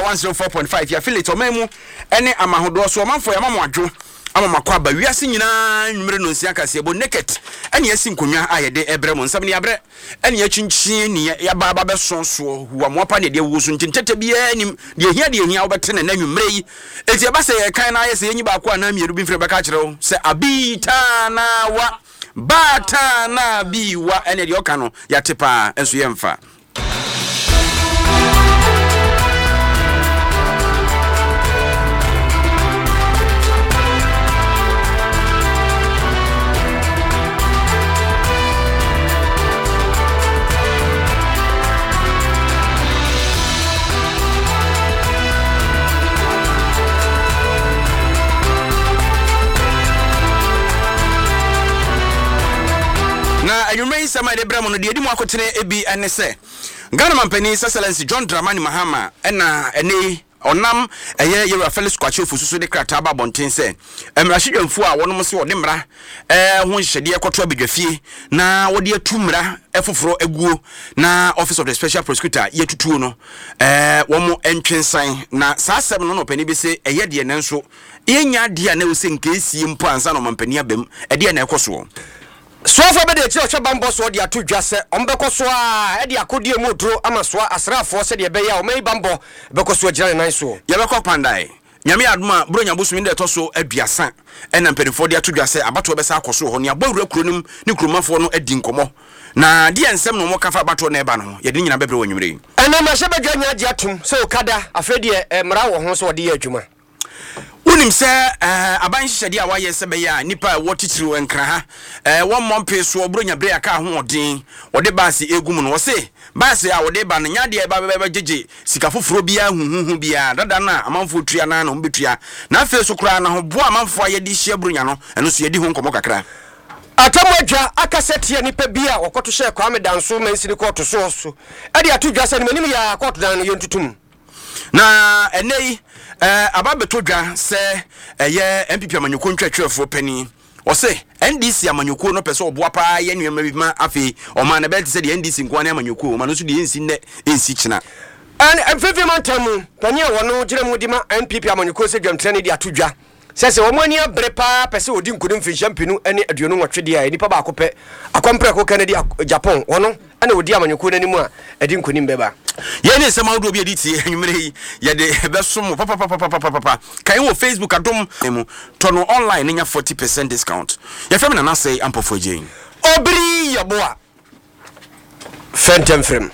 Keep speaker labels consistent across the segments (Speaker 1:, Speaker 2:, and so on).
Speaker 1: 104.5 ya affiliate omemu ene amahodo so manfo ya mamadwo ama makwaba wiase nyina nwumre no nsia kase bo naked ene yasi nkonwa ayede ebrem nsam ne yabre ene yachinchin ne ya baba besonso huwa mopa ne de wusu ntintete bia nim de hia wobete ne nwumre yi enti eba se ye kan na ayese yenyi ba ko ana mieru bi mfre beka kirewo se abita na wa bata na biwa ene de oka no yatepa enso yemfa na ayumei sama de bramo no de edi mu akotene ebi ene se Ghana mampani Excellency John Dramani Mahama ena ene onam eye Yewura Felix Kwache ofususu de krata ba bonten se emrahwedwamfu a wonom se wode mra ho nhede ekoto abedwafie na wode atu mra efoforo aguo na Office of the Special Prosecutor yetutuo no womo entwensan na saasem no pani bi se eye de ne nso yenya de na wo se nkesie mpo ansa no mampani abem ede na ekoso
Speaker 2: so for be de ti o bambo so de ato dwase ombeko so a e de akodie modro ama so asrafo se de be ya o mai bambo beko so gira nan so
Speaker 1: ye beko pandai nyame aduma bronya bosumi de to so aduasa ena mpedifo de ato dwase abato be sa akoso ho ne abawura kuronim ne kuromafo no adi nkomo na de ensem no mo kafa abato na eba no ye de nyina bebre wonwure
Speaker 2: ena ma se bedwa nya agi atum se okada afedi mra wo ho so de ye adwuma
Speaker 1: unim se aban hihede a waye se be ya nipa wotitiri enkra ha won mompe so obronya bre aka ho odin wode baase egum no wose baase a wode ba na nyade ba jeje sika foforo bia huhuhu bia dada na amanfo tua na no mbetua na afi so kura na ho bo amanfo ayede hia bronya no eno so yedi ho nkomo kakra
Speaker 2: atamwadwa akasetie nipa bia wokoto hye Kwame Danso mansini koto so ade atudwa se ni manim ya koto dan no yentutum
Speaker 1: na enei ababeto dwa se eye MPP amanyoko ntwatwefo pani o se NDC amanyoko no pese oboa pa ye nnuema bi ma afi o ma na belt se de NDC nkwane amanyoko ma no so de ensi ne ensi kina
Speaker 2: and fefe mantamu pani wono giremu di ma MPP amanyoko se dwamtrane de atudwa sese wo mani abre pa pese odi nkunim fi champinu ene aduonu nwotwede a nipa ba akopɛ akompre ko Canada Japan wono ana odi amanyoko nanimu a edi nkunim beba
Speaker 1: ye ne sema wodo bi editi enwumere ye de besom papa kan wo Facebook adom mu tono online nya 40% discount ye fem na na say ampofo jein
Speaker 2: obri yaboa fentem frem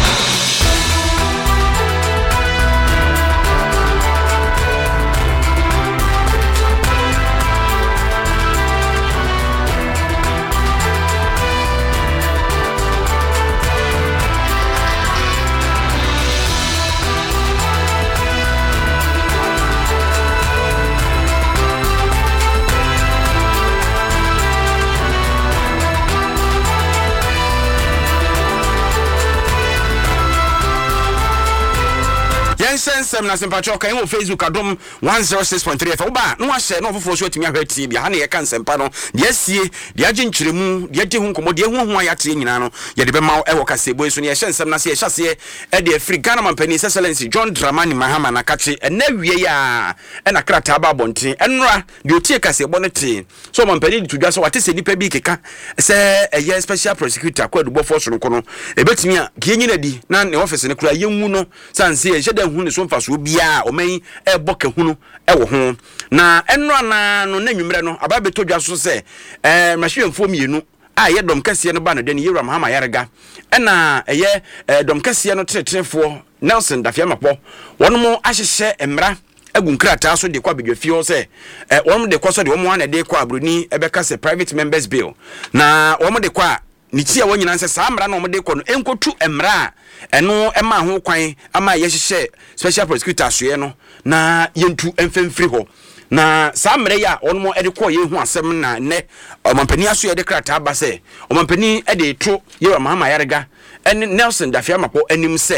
Speaker 1: sensem na sempacho kan wo Facebook adom 106.3 FM ba no ahye no foforo so atimi ahwati bia ha na ye kan sempa no de asie de age nkyeremu de age hu nkomo de hu hu ayate nyina no ye de be ma e wo kasebo so ne ye hyensem na se ye hyase e de Africa Ghana mampani Excellency John Dramani Mahama na kache ena wie ya e na krata ba bonten enra de otie kasebo ne te so mampani ditudwa so wate se nipa bi keka se ye special prosecutor kwadu bofo so no kono e betimi a kiyenyina di na ne office ne kura yenwu no sanse ye hyeda hu ne so mfa so bia o man e boka hunu e wo ho na enro na no na nwumre no ababeto dwa so se mahwemfo mienu a ye dom kase no ba no de ne Yewura Mahama Yarega na ye dom kase no tretrefo Nelson Dafiamapo wono ahyehye emra agunkrata so de kwa bedwafie se wono de kwa so de womo ana de kwa abroni ebeka se private members bill na womo de kwa ni tia wonyina nse saa mra na womo de kwa no enkotu emra eno ema ho kwan ama ye hyehye special prosecutor soye no na yentu emfemfiri ho na saa mre ya onomo ede ko ye hu asem na ne omampani aso ye de krata aba se omampani ede to Yewura Mahama Yarega ene Nelson Dafiamapo anim se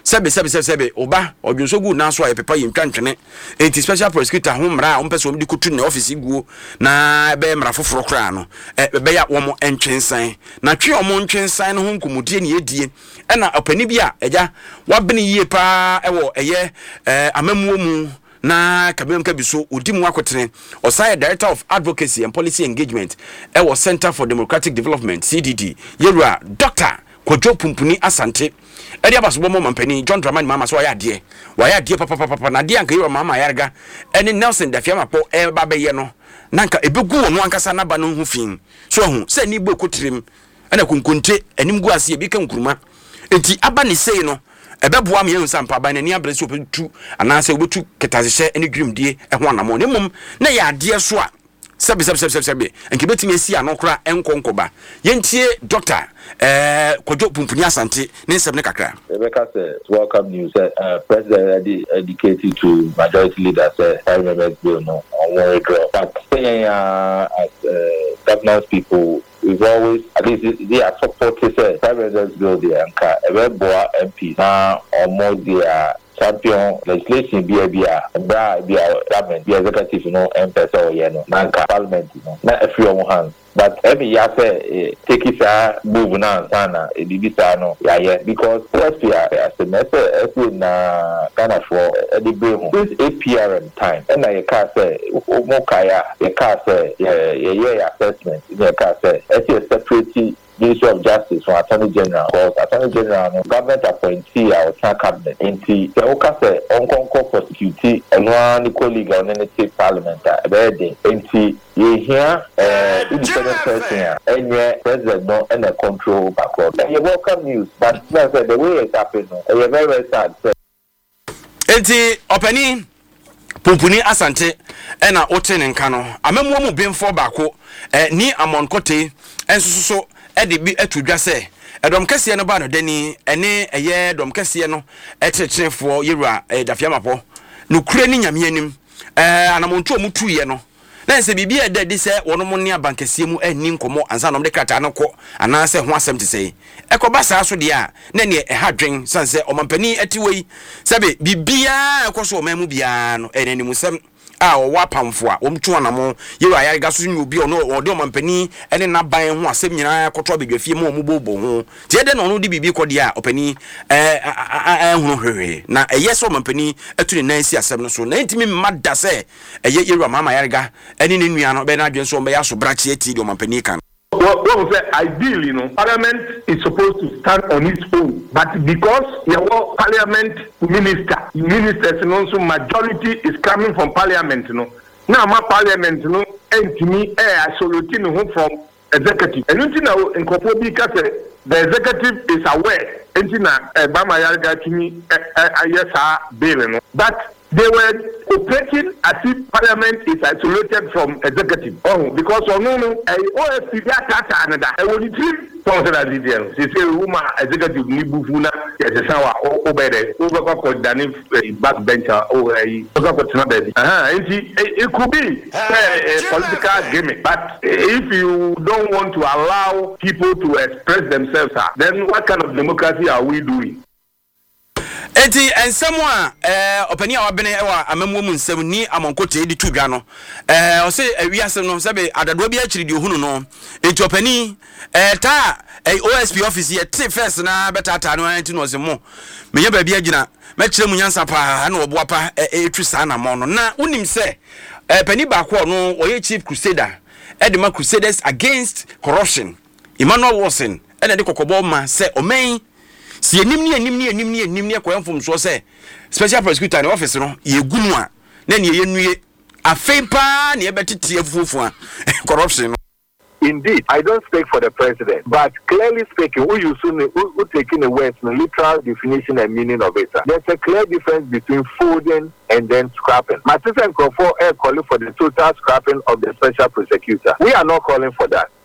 Speaker 1: sebe oba odwonso gu na so ayepepa yintwantwene enti special prosecutor ho mra o mpese o de kutu na office guo na be mra foforo kra no be ya wo mo entwensan na twe o mo ntwensan no ho nkomudie ne edie na opani bi a eja wabene yie pa ewo eye amamuo mu na kabem ka biso odimu akotene osai director of advocacy and policy engagement ewo Center for Democratic Development CDD yerua Dr. Kojo Pumpuni Asante edi abasobo mo mampani John Dramani mama so ya de papa na de anka yerua mama yarga eni Nelson Dafiama po ba be ye no nanka ebegu no ankasa na ba no hu fin so hu se ni gbo kotirim ena kunkunte enim gu ase bi ka nkuruma enti aba ne sei no ebeboa me yenu sampa ba na ni abrese opetu anase obetu ketazehye eni grimdie eho anamo ne mum na ya de so a sebe enke betimi esi anokra enkonkoba yentie Dr. Kojo Pumpuni Asante ne nsem ne kakra
Speaker 3: Rebecca says welcome news president dedicated to majority leaders parliament bill no on one draw but as governance people we've always at least they are supported parliament bill the anka Eboa MP na almost their champion legislation be government be executive no MPS or no nanka parliament no na a few hands but every year say take it move now sana edibisa no yeah because last year as a message na kind of for the brain this APRM time and I can say mokaya the car say yeah assessment the car say it's a separate Ministry of Justice from Attorney General because Attorney General no government appointee our cabinet enti the oka say onkonko prosecute and one colleague on any state parliament abede enti ye here independent person and president no and a control backward and you welcome news but the way it happened no very sad
Speaker 1: enti opani Pumpuni Asante ena otene nka no amemwo mu bemfo bako ni amonkote enso edi bi atudwa se edom kese no ba no dani ene eye dom kese no etetrefo yerua Dafiamapo no kure ni nyame anim anamonto omutu ye no na nse bibi ededi se wono mo ne abankese mu ani nkomo ansa no de krata no ko anase ho asem te sei ekoba saa so de a na ne ehadwen sanse omampani atiwei sebe bibia ekoso omamu bia no enani musem a owa pamfo a omtu anamo yewa ayarga so ni obi ono ode omampani ene na ban ho asem nyina koto bedwafie mu omubobo ho tie de no no de bibi kodi a opani hunu hwehwe na eyeso omampani atu ne nansi asem no so na ntimi madda se eye yewa mama ayarga ene ne nua no be na adwen so be yaso brachi eti de omampani kan.
Speaker 4: Well, ideally, Parliament is supposed to stand on its own, but because your Parliament ministers, and also majority is coming from Parliament, now my Parliament, and to me, isolating home from executive. And you know, in because the executive is aware, and you know, Bama Yarga to me, yes, bill, but they were operating as if Parliament is isolated from executive. Oh, because no, OSP that another. I will retrieve consider details. They say woman executive ni bufuna yes sawa obede over ko dani backbencher or it could be a political gimmick. But if you don't want to allow people to express themselves, then what kind of democracy are we doing?
Speaker 1: Enti ensemwa opani awabene ewa amemwo mu nsem ni amonkote edi tudwa no o se wiase no sebe adado bi akiri di ohunu no enti opani ta OSP office ye te first na betata no enti no se mo menya ba bi agina mekire mu nyansa pa na obo apa etwi sa na mo no na unim se pani ba ko no oye chief crusader edema crusaders against corruption Emmanuel Wilson ene de kokobo ma se omen si enim ni akoyamfom so se special prosecutor in office no ye gunu a na ne ye nue afepa ne ebetete afufu a corruption.
Speaker 5: Indeed, I don't speak for the president, but clearly speaking, who taking the words, the literal definition and meaning of it. There's a clear difference between folding and then scrapping. Mattis and Crawford are calling for the total scrapping of the special prosecutor. We are not calling for that.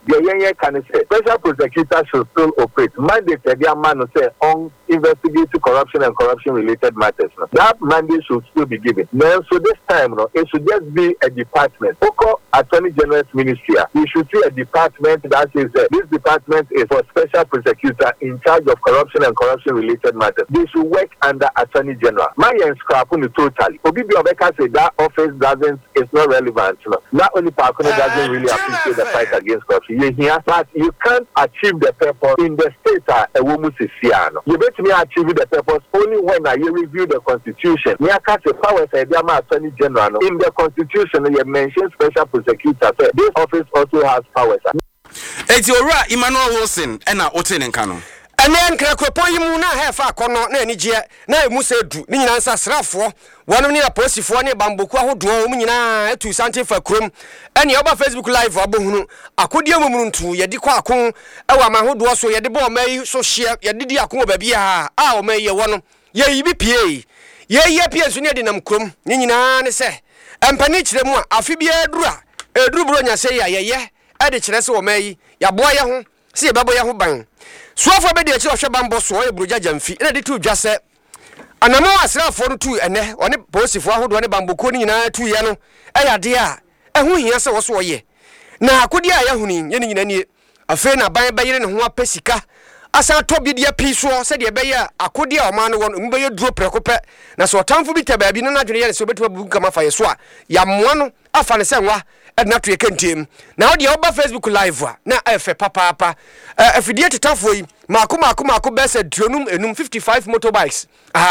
Speaker 5: the can say special prosecutor should still operate. Mandate the man say on investigating corruption and corruption related matters. That mandate should still be given. Now, so this time, it should just be a department. Oko Attorney General's Ministry. We should see a department that says this department is for special prosecutor in charge of corruption and corruption related matters. They should work under Attorney General. My scrap on totally. Obibi Obeka say that office is not relevant. Not only Pakuna doesn't really appreciate the fight against corruption. But you can't achieve the purpose in the state a woman is here. You bet me achieve the purpose only when you review the constitution. You can't say powers Attorney General. In the constitution, you mention special prosecutor. So this office also has powers.
Speaker 1: Eti ora Emmanuel Wilson ena ote ne nka no.
Speaker 2: Ene nkrakropo yimu na hefa akono na anigye na emu se du ni nyina nsa srafo wonom ni aposifo ne bamboku ahodo mu nyina atu sante fa krom ene oba Facebook live abohunu akodi amumruntu ye di kwa akon ewa mahodo so ye de bo mai so share ye de di akon ba bia a o mai ye wono ye yibi pie ye pie so ne de nam krom ni nyina ne se empani kire mu afi bia edura eduru bro nya se ya ye ade kire se o mai ya boa ye ho se ye babo ye ho ban suafo be de akire hwe bambo so ye broja jamfi ene de tu dwa se anamo asrafo no tu ene one posifo ahodo ne bamboko ni nyina tu ye no eyade a ehu hia se wo so ye na akodi a yahuni ye ni nyina nie afi na ban be yire ne ho apesika asa to bi de piso se de be ya akodi a o ma no wo mu be ye duro prekope na so tamfo bi ta ba bi no na dwene ye se obetu abu kama fa ye so a ya moa no afa ne se nwa edna to ye kentem na odi oba Facebook live a na efe papa afidie tetafo yi mako bese dronum enum 55 motorbikes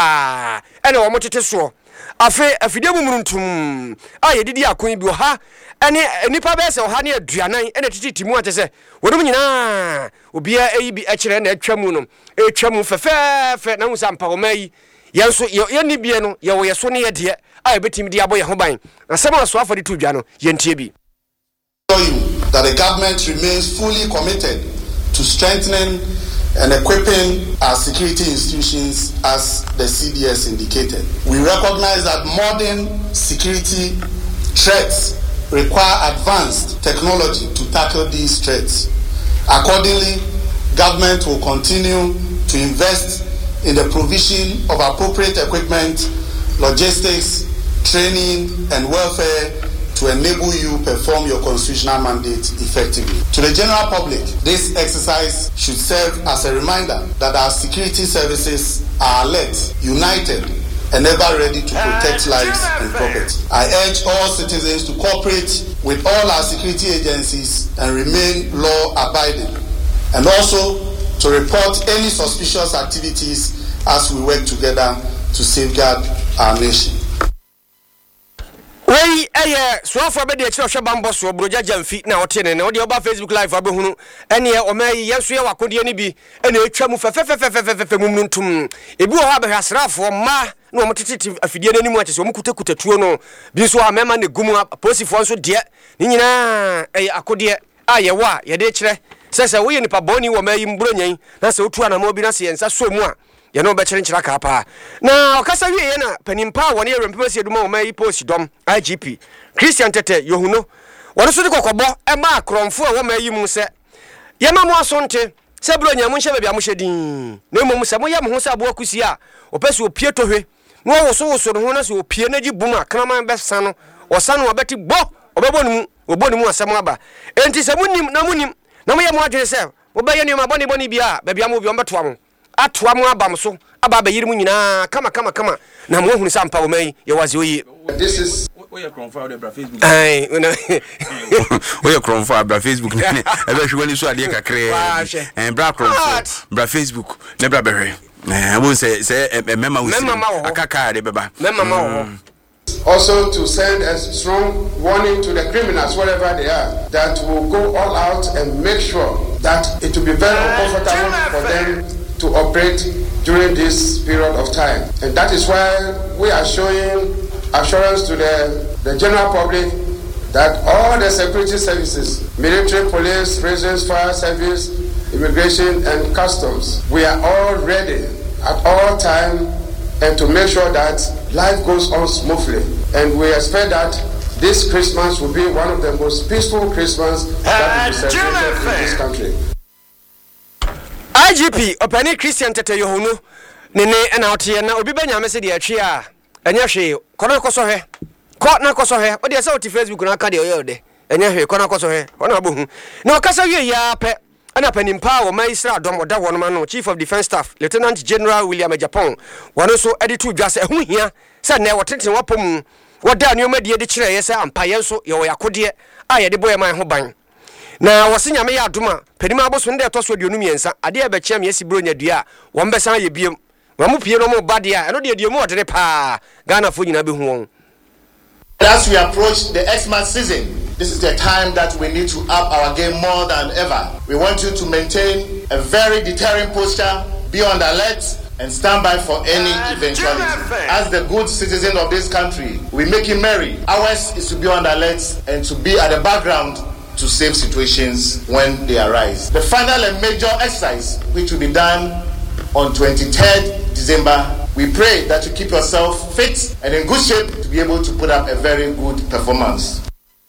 Speaker 2: ene wo motete so afi afidie mumruntum ye didi akon bi ha ene nipa bese ha ne aduanan ene tititimu atese wonum nyina obia eyi bi ekire na atwamu no etwamu fefefe na husa mpawomai yenso ye ni bie no ye wo ye so ne ye de betimi di aboye ho ban na sema so afodi tu dwa no ye ntie bi
Speaker 6: that the government remains fully committed to strengthening and equipping our security institutions as the CDS indicated. We recognize that modern security threats require advanced technology to tackle these threats. Accordingly, government will continue to invest in the provision of appropriate equipment, logistics, training, and welfare to enable you perform your constitutional mandate effectively. To the general public, this exercise should serve as a reminder that our security services are alert, united, and ever ready to protect lives and property. I urge all citizens to cooperate with all our security agencies and remain law-abiding, and also to report any suspicious activities as we work together to safeguard our nation.
Speaker 2: Wey suafo be de akire hwe bambo so broja jamfi na otene ne odi oba Facebook live abehunu ene o mai yeso ye wakodie ni bi ene etwa mu fefefefefefe mumnuntum ebi o ha be hasrafo ma na o motete afidie nani mu akese o mukutakuta tuo no bi so amema ne gumu posifo nso de ni nyina akodie aye wa ye de kire sese wo ye nipa boni wo mai mbronyan na se otu anamo bi na se yensa so mu a ye no be kire ka pa na okasa wie ye na panimpa woni erempese eduma o mai post dom IGP Christian Tete Yohuno woni so de kokobo e ma kromfo a wo mai mu se ye ma mo asonte se bronya mo hye bia mo hye din na mo se mo ye mo ho se abo akusi a opese opie tohwe no wo so no ho na se opie na gi bum a kraman be san no o san no obeti bo obebonu obonu asem aba enti se munim na mo ye mo adwene se wo be ye ne ma boni bia ba bia mo bi o beto am atoa mo abam so aba ba yirimu nyina kama na mo hunu sampa wo mai ye wazi oyi
Speaker 6: This is
Speaker 1: we are confirmed bra Facebook we are confirmed bra Facebook e be hwani so ade kakre bra confirmed bra Facebook ne bra behwe won say mema wo akaka de beba
Speaker 2: mema
Speaker 6: also to send a strong warning to the criminals wherever they are that will go all out and make sure that it will be very uncomfortable for them to operate during this period of time. And that is why we are showing assurance to the general public that all the security services, military, police, prisons, fire service, immigration and customs, we are all ready at all time and to make sure that life goes on smoothly. And we expect that
Speaker 7: this Christmas will be one of the most peaceful Christmas that will be celebrated in this country.
Speaker 2: IGP Opani Christian Tete Yohunu Nene and out here now be Benya Messidi Chia and Yashi Kona Kosohe Kotna Kosohe but there's out to Facebook na Kadi Oyode and Yahi Kona Kosohe Onabu no Kasa ya pe and up an empower Maistra Dom Oda Wanmano Chief of Defence Staff Lieutenant General William Japon one also edited just a who here said never tinting wapum what down you made the chair yes and Payenso Yoyakodie I had the boy my home. Na wasinya me ya aduma pedima aboso nde to so aduonu miensa ade e be chia me asibro nya dua wo mbesan ye biem wa mu pie no mo bade a eno de die mu odere pa Ghana fo nyina be hu won.
Speaker 6: As we approach the Xmas season, this is the time that we need to up our game more than ever. We want you to maintain a very deterring posture, be on the alert, and stand by for any eventuality. As the good citizen of this country, we make it merry. Ours is to be on the alert and to be at the background to save situations when they arise. The final and major exercise, which will be done on 23rd December, we pray that you keep yourself fit and in good shape to be able to put up a very good performance.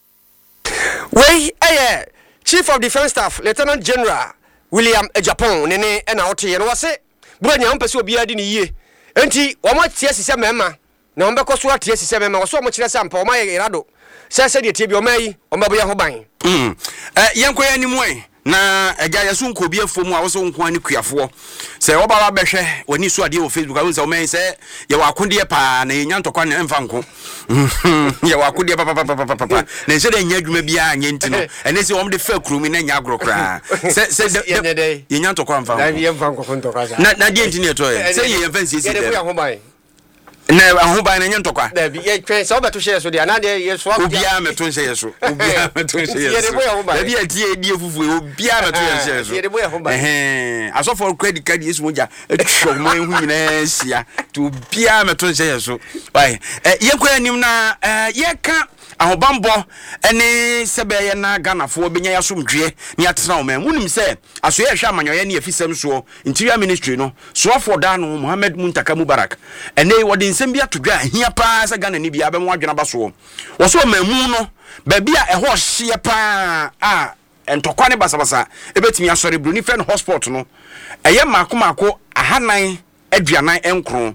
Speaker 2: Chief of Defence Staff, Lieutenant General William Japon, Nene, and out here, was it? Branya Umpesu be adding a year. Enti, one more TSC member, no Mbeko Swat TSC member, so much less sample, my Erado. Said the Tibio May, or Mabia Hobine.
Speaker 1: Yanko anymore. Na agya so nko bia fom a wo so nko ani kuafo se wo baba behwe wani so ade o Facebook a wo se o men se ye wa akode pa na ye nyantokwa na emfa nko ye wa akode pa na se de nya adwuma bia anya ntino ene se wo de fa kurumi na nya agrokra se ye nyantokwa mfa
Speaker 2: na ye mfa nko ntokwa
Speaker 1: na de ntini eto se ye mfa nsi
Speaker 2: ye de ho ban
Speaker 1: na ahoban na nyantokwa
Speaker 2: na bi ye twen se obeto share so de na de ye so
Speaker 1: obia meto share so obia meto share so da bi atie die fufu obia meto share so
Speaker 2: ye de boya ho ba
Speaker 1: aso for credit card yesu moja etwo mo hu nyina sia to obia meto share so bai ye kwa anim na ye ka ahobambo ene sebe ye na Ghanafo benya yasomdwe ne atena o man wunim se aso ye hwa amanyoye ne afisem so interior ministry no so for da no Mohammed Muntaka Mubarak ene wode nsem bia todwa ahia pa sa Ghana ni bia be mo adwena ba so wo so mamu no ba bia eho hye pa entokwa ne basabasa ebetimi asore bru ni friend hotspot no eye makomako ahanan aduanan enkron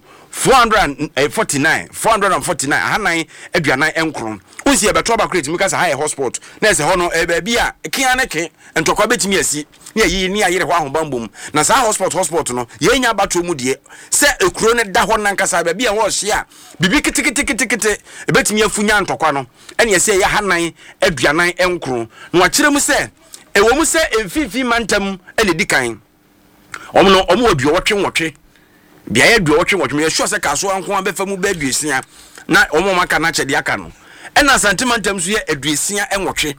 Speaker 1: 449 ahanan aduanan enkron unsi ebeto ba create mika sa high hotspot na ese ho no ba bia kian ne ke entokwa betimi asi ne yi ni ayere ho ahobambom na sa hotspot no ye nya bato mu de se ekuro ne da ho nan kasa ba bia ho hye a bibi kitikiti ebetimi afunya ntokwa no ene ese ya hanan aduanan enkron no akire mu se ewo mu se emfifi mantam ene dikan omo obi wotwe bia ye duo twetwe me sure se kaso anko abefa mu ba aduesia na omo maka na chede aka no ena sentimentam so ye aduesia enwotwe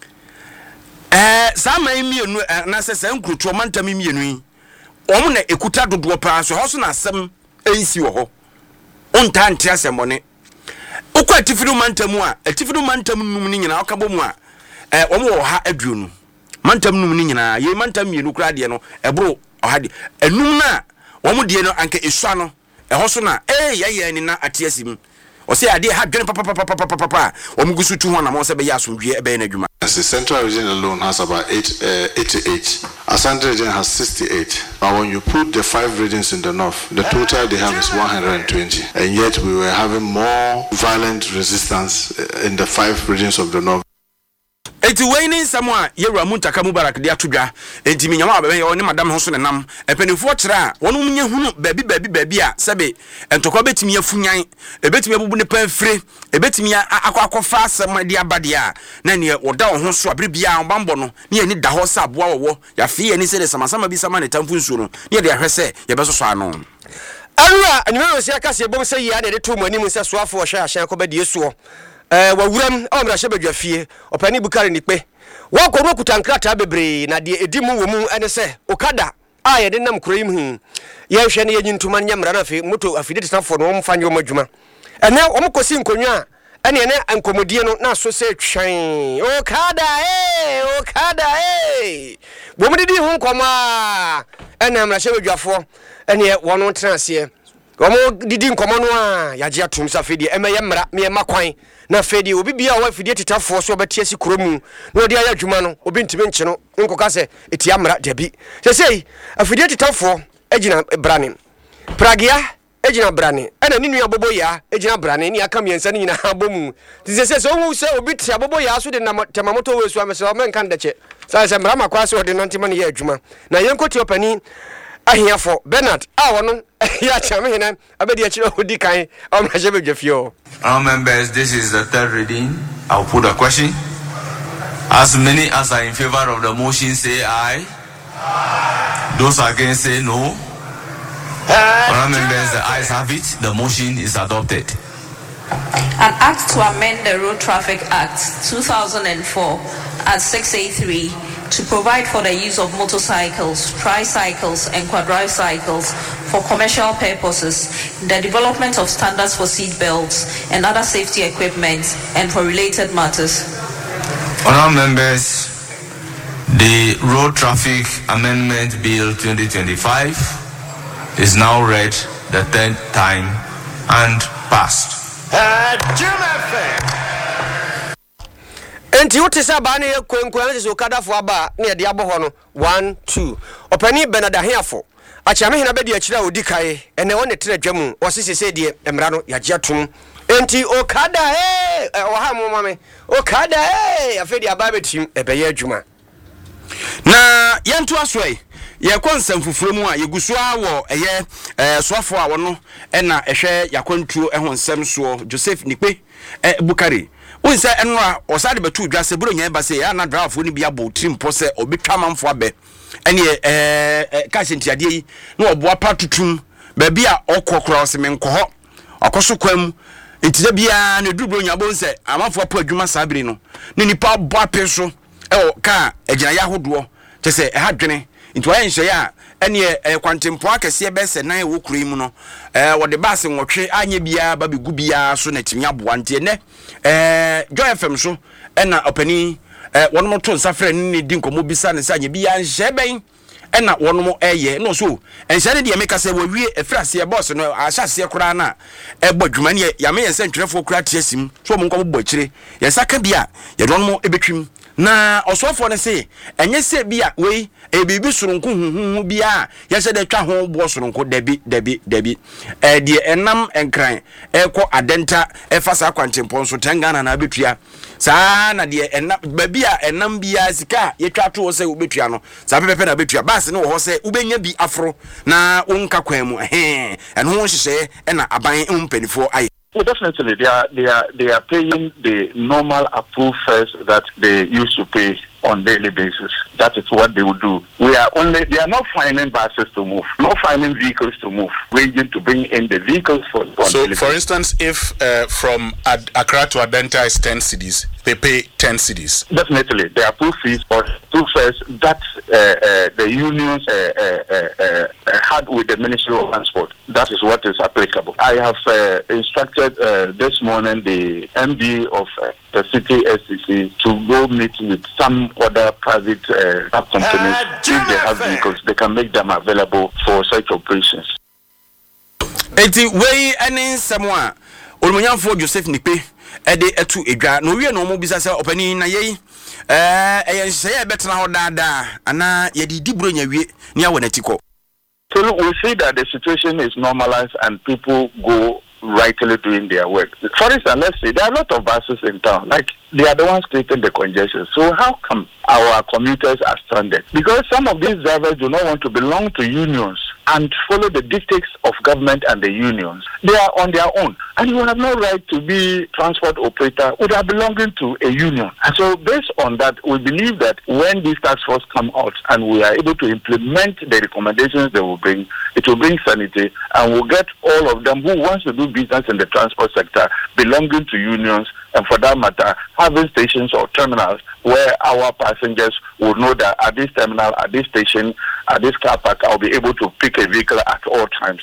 Speaker 1: sama mienu na se se nkruto mantam mienu yi omo na ekuta dodo pa so ho so na asem ensi wo ho onta ntia semone okwa atifiru mantam num ni nyina okabo mu a omo wo ha aduonu mantam num ni nyina ye mantam mienu kra de no ebro ohade enum na womu die no anke esua no eho na ye ni na atiasim o se ade ha dwene papa womu gusu tu ho na mo se be ya asomdwe e be na adwuma.
Speaker 8: The central region alone has about 88. Asante region has 68. But when you put the 5 regions in the north, the total they have is 120. And yet we were having more violent resistance in the 5 regions of the north.
Speaker 1: Eti weini samwa Yewura Muntaka Mubarak de atodwa enti minyama abebe ye ne madam ho so ne nam epenifo kire a wonu munye hunu baabi a sebe entokwa betimi afunyan ebetimi abubu ne panfire ebetimi akwakofa asem de abade a na ne woda ho so abere bia obambo no ne ani da ho sa aboa wowo ya fe ye ni se de samasama bi sama ne tamfu nsuo no ne de ahwese ye besoso ano
Speaker 2: Arua anyo se aka se bom se yi ade de to mani mu se soafo hwa ahyan ko bade esuo wawuram omra hye badwafie opani bukare nipe wakoro kutankrata bebre na de edimu wo mu ene se okada a ye de nam kroyim hu ye hwe ne ye nyintuma nyamra na fe moto afide tafo no mfanye o madwuma ene omkosi nkonwa ene ene ankomodie no na so se twen okada bomdidi hu nkoma ene amra hye badwafo ene wono transe omo didi nkomo no a yagye atum sa fedie emeye mra me makwan na fedie obi bia wa fedie titafo so obetie si kromu na odi aya adwuma no obi ntime nche no nkoka se etia mra dabi sesei afedie titafo ejina brane pragia ejina brane ana ninu abobo ya ejina brane ni aka miensa ni nyina abomu sesei so hu se obi tia abobo ya so de na temamoto wesu amese o menka ndache sa mra makwa se odi nantima ne ya adwuma na yenkoti opani ahiafo Bernard wono ya chame hena abedi akire odi kan o ma je bedwafio.
Speaker 9: Our members, this is the third reading. I'll put a question. As many as are in favor of the motion say aye. Those against say no. Our members, the ayes have it. The motion is adopted.
Speaker 10: An act to amend the Road Traffic Act 2004 at 6A3 to provide for the use of motorcycles, tricycles, and quadricycles for commercial purposes, the development of standards for seat belts and other safety equipment, and for related matters.
Speaker 9: Honourable members, the Road Traffic Amendment Bill 2025 is now read the 10th time and passed.
Speaker 2: Enti utisa ba ne kwenkwen se okadafo aba ne de aboho no 1 2 opani benada hiafo achiame hina bedi akira odikae ene won tere dwam osisese de emra no yagye atum enti okada oha mo mame okada afedi aba betim ebeye adwuma
Speaker 1: na yentu asoi ye konsam fufuro mu a yeguso awo eye soafo a wono na ehwe yakwantuo ehonsem so Joseph Nikpe Bukari unse enwa osade betu dwase buro nya ba se ya na drafo ni bia bo trimpo se obetwa manfo abe ene ka sentiade yi na oboa patutum ba bia okokora oseme nkoho akoso kwam ntide bia na duburo nya bo nse amanfo pa adwuma sabiri no ne nipa bo apeso ka agina ya hodo tese ha dwene nti wa enhye ya ene kwantempo akese be se nan wo kuro mu no wode baase nwotwe anye bia ba begu bia so na timi aboa nti ne Joy FM so ena opani wono mo to nsafre ne di nkomo bisa ne sanye bia nhye ben ena wono mo eye no so enhye ne de meka se wo wie efrase boss no ahyase kura na ebodwuma ne ya me yense ntwerefo kura tiasim so mo nkomo bo akire yesaka bia ye dono mo ebetwim na osofo ne se enye se bia we ebibi soronko huhu bia ye se de twa ho bo soronko dabi de enam enkran ekọ adenta efasa kwantempo so tengana na betua saa na de enam babia enam bia sika ye twa to se obetua no saa pepepe na betua base ne wo ho se ubenya bi afro na wonka kwan mu eno ho hyehyɛ na aban mpanifo aye.
Speaker 3: Well, definitely, they are paying the normal approved fares that they used to pay on daily basis. That is what they would do. They are not finding buses to move, not finding vehicles to move, waiting to bring in the vehicles for
Speaker 11: So, for instance, if from Accra to Adenta is 10 cedis, they pay 10 cedis.
Speaker 3: Definitely, there are approved fees or approved fares that the unions had with the Ministry of Transport. That is what is applicable. I have instructed this morning the MD of the city SCC to go meet with some other private companies. If they have vehicles, they can make them available for such operations.
Speaker 1: Eti wey ene semwa olumunyamfo Joseph Nikpe ede etu edwa no wie no mo bisa se opani na yei eyenhye betena ho dada ana yedi diburo nya wie ni awonatiko.
Speaker 3: So we see that the situation is normalized and people go rightly doing their work. For instance, let's say there are a lot of buses in town, like they are the ones creating the congestion. So how come our commuters are stranded? Because some of these drivers do not want to belong to unions and follow the dictates of government and the unions. They are on their own. And you have no right to be transport operator without belonging to a union. And so based on that, we believe that when these task force come out and we are able to implement the recommendations they will bring, it will bring sanity and we'll get all of them who wants to do business in the transport sector belonging to unions, and for that matter, having stations or terminals where our passengers will know that at this terminal, at this station, at this car park, I'll be able to pick a vehicle at all times.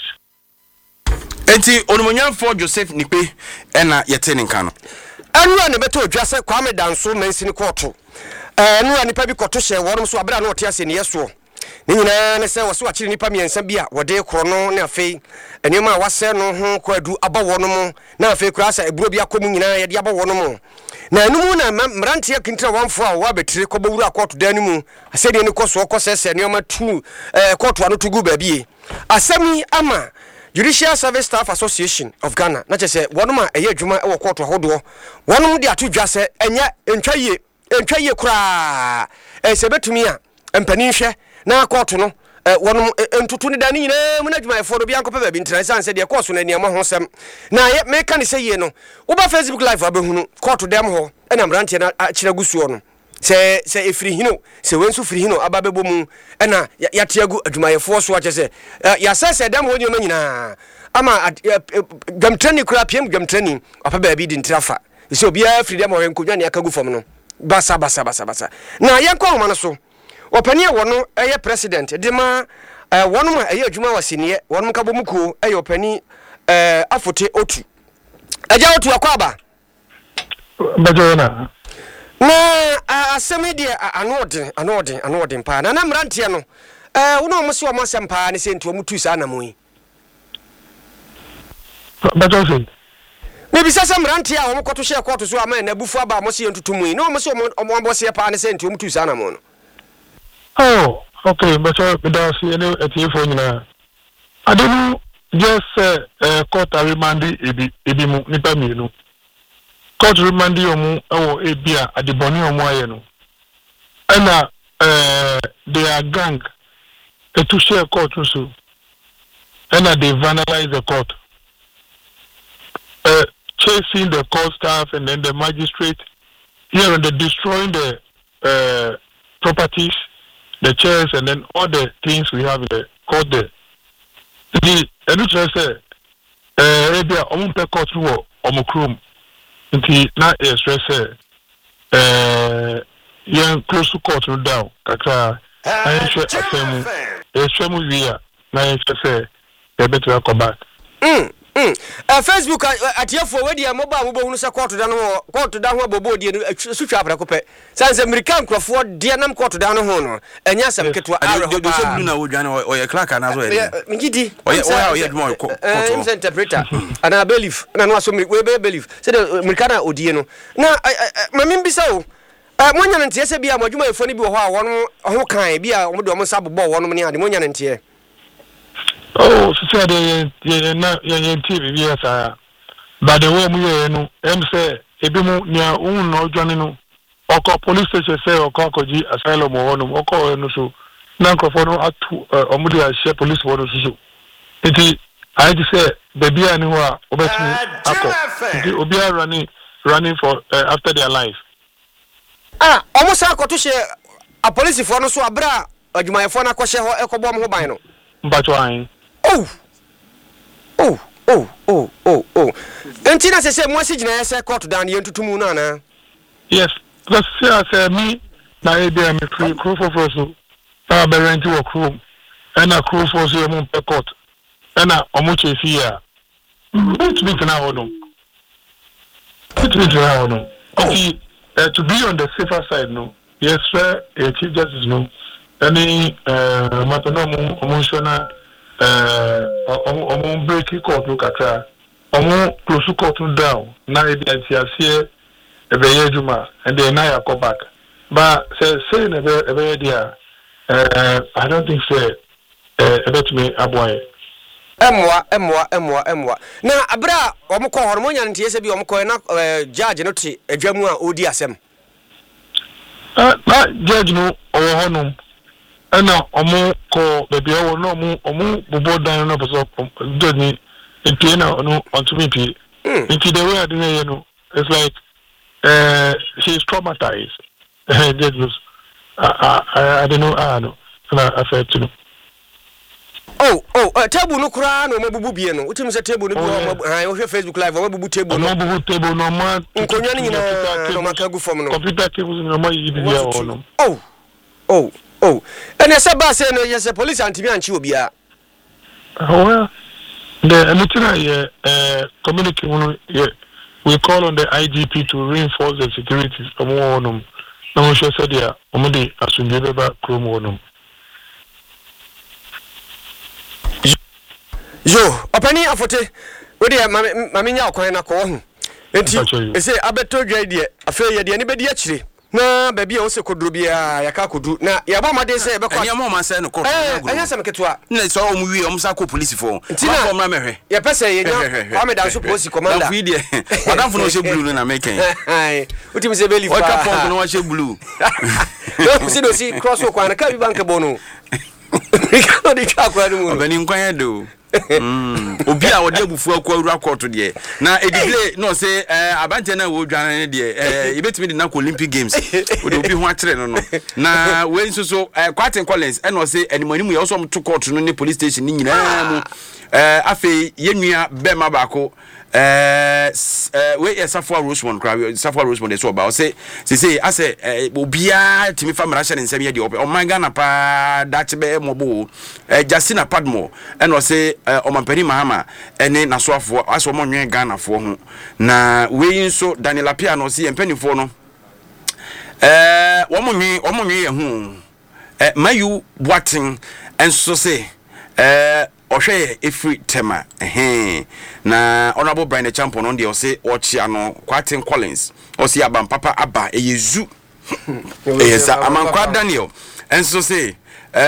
Speaker 1: Enti onumunyamfo Joseph Nikpe ena yete ninkano.
Speaker 2: Anwa ne beto dwase Kwame Danso mensini koto. Anwa nipa bi koto hye wonom so abra na ote ase ne yeso. ni nyina ne se wo so akire nipa miensa bi a wode koro no na afei enema wase no ho kwadu abawo no mo na afei kura sa eburo bi akomu nyina ye de abawo no mo na enumu na mrante akintra wanfo a wa betire ko bawura court dan mu asede ne koso ko sese enema tu court wa no tugu ba bie asemi ama Judicial Service Staff Association of Ghana na chese wonuma eye adwuma e wo court ahodo wonum de atodwa se enya entwaye kura sebetumi a empani hwe na court no wonum entutu ne dane nyina mu na adwuma efo do bia nkopa ba bi ntra san se de course na niam ho sem na ye meka ne se ye no wo ba Facebook live abehunu court dem ho na mbrante na akira gusuo no se efiri hino se wensu firi hino ababebo mu na yatiagu adwumayefo so ache ya sese dem ho nyoma nyina ama gamtrani kura pm gamtrani apa ba bi di ntrafa se obia firi dem ho enkodwa ne akagu fom no basa na yanko ho man so opani wono eye president de ma wono ma eye adwuma wasenie wono ka bomuko eye opani afote otu aja otu akwaba
Speaker 12: bajona
Speaker 2: na asemi de anodin pa na mrantie no wono mo se o mo sempa ne se nto mo tu sa na mo yi
Speaker 12: bajona
Speaker 2: maybe sasa mrantie a wo koto hye koto so ama na bufu aba mo se ntutu mo yi no mo se o mo se pa ne se nto mo tu sa na mo no
Speaker 12: oh okay but that's any for you I don't know just court remandi ebi mu nipa mienu court remandi omu ewo ebia adiboni omu aye no ana they are gang to share court so and they vandalize the court chasing the court staff and then the magistrate here and they destroying the properties, the chairs and then all the things we have in the court there. The educator said ebia ompe court wo omukrum nti na stress yan close to court no down kakra I sure asemu via na stress e better come back
Speaker 2: Facebook atiafo wedi amoba mo bohunu se court da no abobo die no sutwa abra kopɛ sanse American krofo de nam court da no ho no enya sam ketwa ara ho
Speaker 1: do so blu na wodwane oye clerk na so ye
Speaker 2: ngidi
Speaker 1: oye dwuma court
Speaker 2: interpreter ana belief na no aso we belief se de American odie no na mamim bisa o monya no ntie se bia mo adwuma efo ni bi wo ho a wono ho kan bia mo de mo sa bobɔ wono ne ade monya no ntie.
Speaker 12: Oh, so they TV yes but the way we no say ebimu nia no join no oko police station say oko koji asylum wonu oko no so na nkofo no atu omudi a share police wonu so enti I just say baby ani ho a obetumi akọ obi are running for after their life
Speaker 2: almost akoto share a police for no so abra adwumayefo na akọ share ho ekobo mo ho ban no
Speaker 12: mbachwan
Speaker 2: Oh. Entina se mo si gina se court down ye ntutumu na na.
Speaker 12: Yes, because say me na e dey me free crew for so. Na be rent work room. And a crew for so mo pe court. And a omo che fi ya. It mean na hono. Okay, to be on the safer side no. Yes, sir, Chief Justice no. Any matono emotional omo break court no katra omo close court down na evidence here ebe yejuma and then na come back but say na ebe there I don't think say ebe to me aboy emwa na abra omo ko hormonya ntie se bi omo ko na judge no te adwamu a odi asem na judge no owo honum ana omo ko baby owo no omo bobo dan no so doni enti na no onto me pi enti the way I do you know it's like she's traumatized I don't know no affect you know
Speaker 2: table no kura no mabubu bie no utim se table no bi o Facebook live o mabubu table
Speaker 12: no ma
Speaker 2: nkonwa ni nyina no makagu form no
Speaker 12: computer tables no ma yi bia o no
Speaker 2: and yes ba say no yes police antimi anchi obia
Speaker 12: well the anything communicate we call on the IGP to reinforce the security of one no sure said there omudi asunje beba chrome one
Speaker 2: Yo, opani afote. We dey mama nya okwan na ko ho. Enti say abeto dwa die afa ye de ne be de akire. Na baby o se koduro bia ya ka kodu na ya ba made say be kwa.
Speaker 1: Anya mo man say no ko.
Speaker 2: Anya sam ketua.
Speaker 1: Na so o mu wi o mu sa ko police for. Ma ko mra mehwe.
Speaker 2: Ya pese ye nya kwa me dan so police commander.
Speaker 1: Na fi de. Madam fo no she blue na meken.
Speaker 2: Uti say believe.
Speaker 1: O ka pon no wa she blue.
Speaker 2: No si do si cross o kwa na ka bi bank bono. Ka di ka kwa no.
Speaker 1: Obani nkwan do. Obi a wode abufu akwa awura court de na edibile no say abante na wo dwan de ebetimi de na Olympic Games ode obi ho akere no na we nso so Quarten Collins e no say animanimu ye so to court no ne police station ni nyina mu afei yenua bema baako we Safwa Rosemond Safwa Rosemond dey so about say ase obia timi famara hye ne nsem ye de o manga na pa dache be mobo Justina Padmo e no say omampani mahama ene nasoafo aso mo nwen Ghana fo ho na we nso Daniel Apia no say empanifo no wo mo nwen ye hu mayu Boating enso say ohwe every tema na honorable Brian Champion on dey say ochia no Quarten Collins o say abam papa aba eyezu yes amankwa Daniel enso say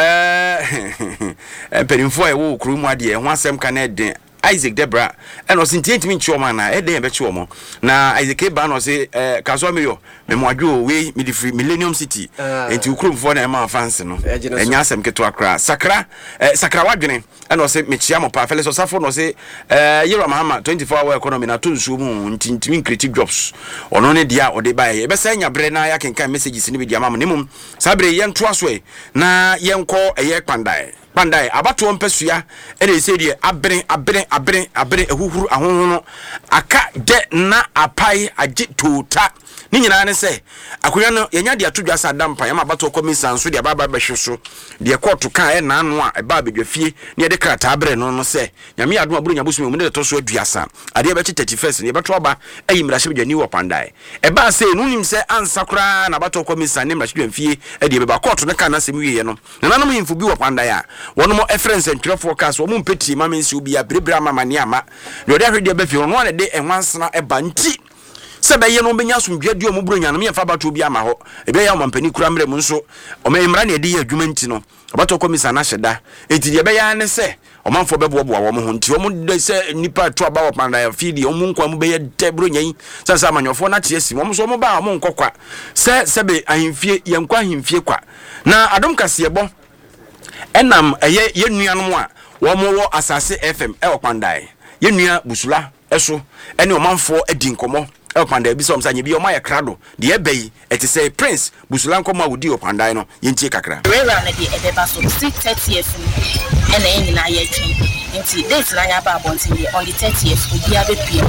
Speaker 1: penimfo e wo krumu ade ho asem ka na den Isaac Debra and was intently in Choma na ede be chomo na Isaac ba no say kaso meyo me moadwo we me di free Millennium City enti ukrum fo na ma fans no enya asem keto akra sakra wadwene and was say me chia mo pa fele so safo no say Yero Mahama 24-hour economy na to nsu mu ntintimi creative jobs ono ne dia ode ba e be say nya bre na ya kenkan messages ni be dia mam ne mum sabre ye nto aso e na ye nko eye pandai abato mpesua ene se die abere ehuhuru ahohono aka de na apai age tota ni nyina ne se akonya no yenya de atodwa sa dampa yama abato komisa nso de baba behweso de court kan e na anu a eba bedwafie ne de krata abere no se nyame adom aburu nyabosu mu ne to so aduasa ade be 31st ne beto oba ayimra hye bedwani wo pandai eba se no nim se ansakra na abato komisa ne mra hye dwafie e de beba court ne kan na se mu wiye no nanom yimfu bi wo pandai a wono mo reference and forecast wo mu peti ma mensi obi abrebra mama ne ama de ode ahwede be fi no ne de enwansena eba nti sebe ye no benya somdwa di o buru nyano me fa bato bi ama ho ebe ya omampani kura mre mu nso o me imra ne de ye adwuma nti no abato komisa na hyeda enti de be ya ne se omanfo beboboa wo mo ho nti o mu de se nipa to aba wo panda ya fidi o mu nkwa mu be ye de buru nyan sasa amanyofo na tie si mo so mo ba mo nkokwa sebe ahimfie ye nkwa ahimfie kwa na adom kasebo enam ye nuanom a wo mo wo asase FM e okpandai ye nua busula eso ene omanfo adi nkomo e okpandai bi so msanye bi o ma ye krado de ebai eti say Prince busula nkomo awudi okpandai no ye ntie kakra
Speaker 13: we ran de ebeba so 30th ene eni na ye twen nti date na nya ba abontin de on the 30th obi abepie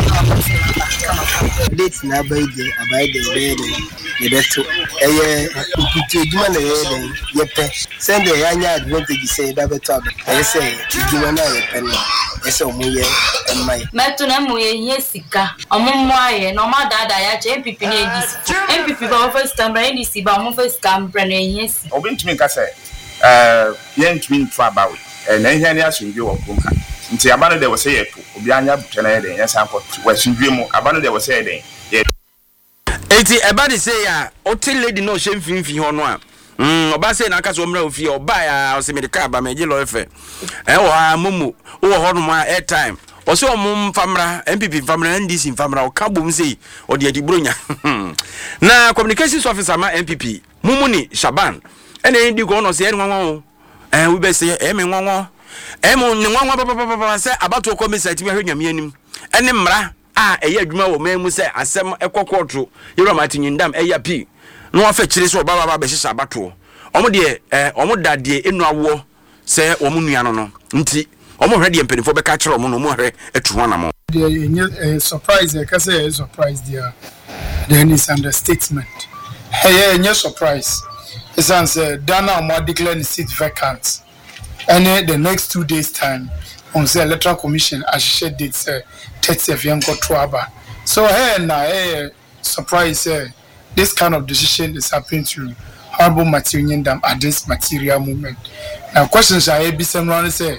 Speaker 14: date na abaide ye beto eye uputi ejuma na ye den ye pe send the anya advantage say da beto aba ye say ejuma na ye pe no ye say omuye emai
Speaker 15: meto na muye ye sika omummo aye no ma dada ya che MPP na edisi MPP ba first time na edisi ba mo first time na ye si
Speaker 16: obintumi ka say ye ntumi ntu aba we na ihe ne asundwe wo kom ha nti aba no de wo say ye to obi anya butena ye den ye sanko wa sundwe mu aba no de wo say ye den
Speaker 1: eti eba de say ya hotel lady no she mfimfi ho no a oba say na aka so mra ofie oba ya o se medical ba meje lo efe wo amumu wo ho no ma airtime o se omum famra MPP famra NDC famra o kabom sei o de adibronya na communications officer ma MPP mumuni Shaban ene ndi go no se enwanwo we be say emenwanwo nwanwo papa say abato komisa timi ahwanyame anim ene mra eye adwuma wo memu se asem ekokoto Yero Matinyindam eya pi no afa kire so baba be hyehyɛ abato omo de omo dade enu awo se omo nuano no nti omo hwɛ de mpanifo be ka kire omo no mo hwɛ etu ho na mo
Speaker 17: the surprise ka say surprise there then is understatement hey any surprise essence Dana mo declare the seat vacant and the next 2 days time on the electoral commission as she did say 30th yanko twaba so hey na surprise this kind of decision is happening to Honorable Matinyindam at this material movement. Now questions are be some say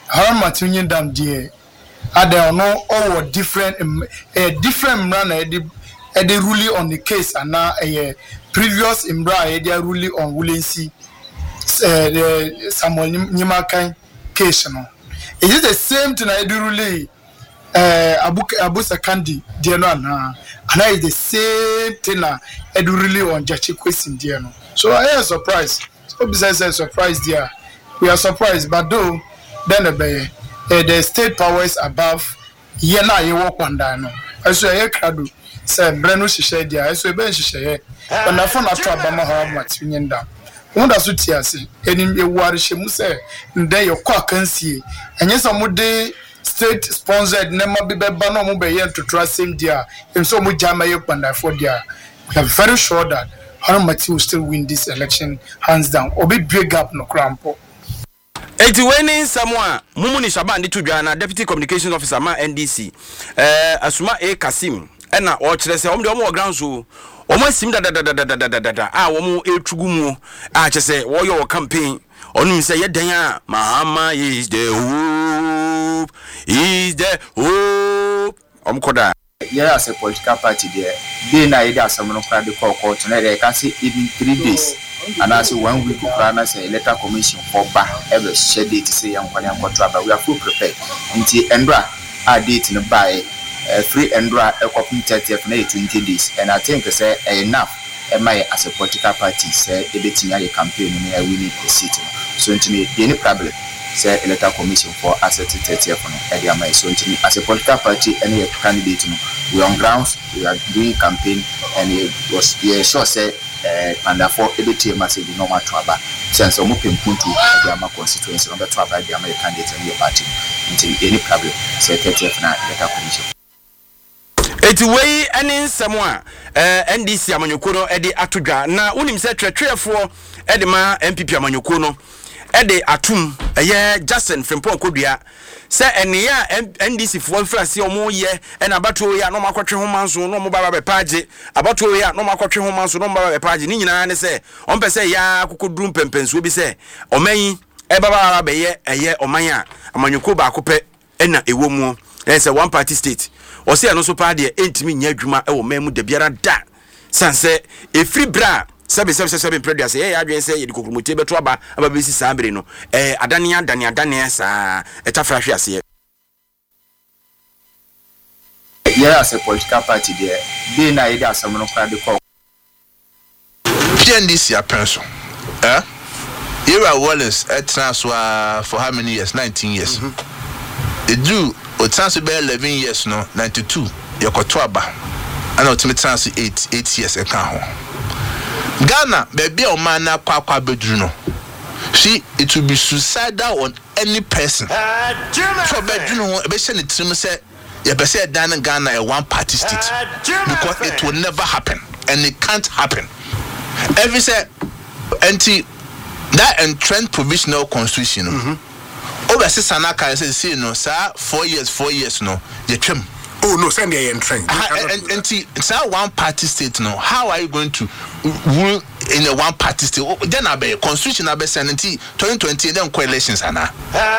Speaker 17: how much union dam dear. I don't know all different man the ruling on the case and now a previous imbra they ruling on Willensi Samuel Nimakan case. No, it is the same thing I do really Abu Sakandi dear no and I is the same thing I do really on Jachi question dear no. So I am surprised. So besides a surprise dear, we are surprised, but though then the state powers above yena ye work on dano. I say a crowd say Breno Shisha dear, I say Ben Shisha, and I found out about how much union down. One does what you say, and in your warish muse, and there your quack can see, and yes, some day state sponsored never be banner mobile to trust him dear, and so much jam up and I for dear. We are very sure that how much will still win this election hands down, or be big up no crampo.
Speaker 1: Eti weni Samoa Mumuni Shaban di tudwana Deputy Communications Officer ma NDC Asuma A Kasim ena o kire se omde omo ground so omo asim da omo etugu mu a kire se wo yo campaign onum se yedan a Mahama is the hope omkoda
Speaker 16: yeah as a political party there they na ida asamono kra de court na they can say even 3 days and as 1 week Ukraine say electoral commission for ba ever share date say yankwane control but we are full prepared until endra a date no by free endra a copy 30th na 20 days and I think say enough my as a political party say e betin ya campaign no ya win the seat so until any problem say electoral commission for asset 30th no e dey am so until as a political party any candidate no we on grounds we are doing campaign and it was sure say and therefore every must be normal to about since we can put to the constituency on the to about the American candidate and your party until any problem say 30th na electoral commission.
Speaker 1: Eti wey ene nsemo NDC amanyoko no ede atodwa na unim se twetwefo ede ma MPP amanyoko no ede atum eye Justin Frimpong Kodua se ene ya NDC fo mfrase omo ye ena abato ya no makotwe ho manso no mo baba be page abato ya no makotwe ho manso no mo baba be page ni nyina ne se ompese ya kokoduru pempenso bi se omanyi e baba be ye eye oman a amanyoko ba akopɛ ena ewo mu se one party state o se no so pa de entimi nya adwuma e wo memu da biara da sanse e free bra sebe predia se ya adwen se ye dikokromoti beto aba besi sambre no adane sa etafra hwe ase
Speaker 16: yeah as a political party there they na ida asamono kra de call
Speaker 18: PNDC apenso Ira Wallace transfer for how many years? 19 years. They do or transfer 11 years no 92 yokotoaba and ultimate transfer 8 years e kan ho Ghana baby o man na kwakwa bedru no see it will be suicidal on any person so bedru no e be se ne trim se ye be se dan Ghana a one party state because it will never happen and it can't happen every say anti that entrenched provisional constitution over Sanaka say no sir 4 years no you trim.
Speaker 11: Oh no, send the entrenched.
Speaker 18: And it's a one party state now. How are you going to rule in a one party state? Then I be constitution I be sending 2020 then coalitions ana.